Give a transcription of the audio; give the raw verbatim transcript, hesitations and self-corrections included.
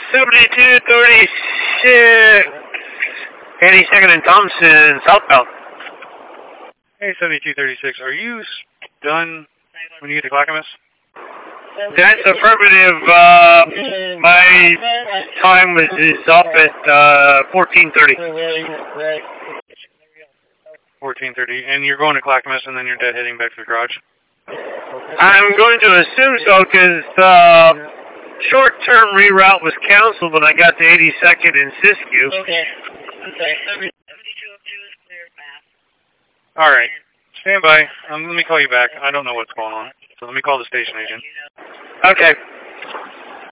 seventy-two thirty-six. eighty-second and Thompson, southbound. Hey, seventy-two thirty-six, are you done when you get to Clackamas? That's affirmative. Uh, my time is, is up at uh, fourteen thirty. fourteen thirty, and you're going to Clackamas and then you're dead heading back to the garage? I'm going to assume so because uh, short-term reroute was canceled when I got to eighty-second and Siskiyou. Okay. Okay. All right. Stand by. Um, let me call you back. I don't know what's going on. So let me call the station agent. Okay.